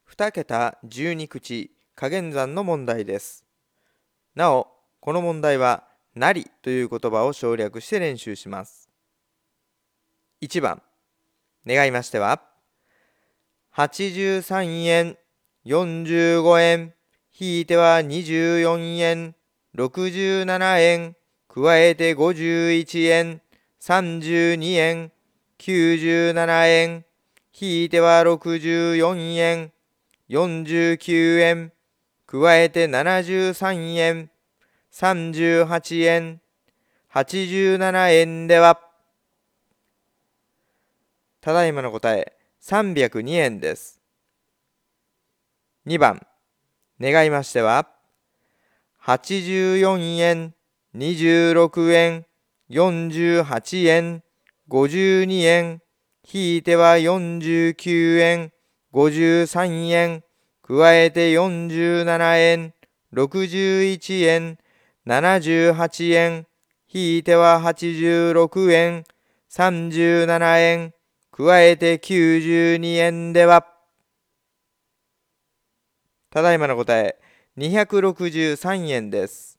2桁12口加減算の問題です。なお、この問題は、なりという言葉を省略して練習します。1番、願いましては、83円、45円、引いては24円、67円、加えて51円、32円、97円、引いては64円、49円、加えて73円、38円、87円では、ただいまの答え、302円です。2番、願いましては、84円、26円、48円、52円、引いては49円、53円、加えて47円、61円、78円、引いては86円、37円、加えて92円では、ただいまの答え、263円です。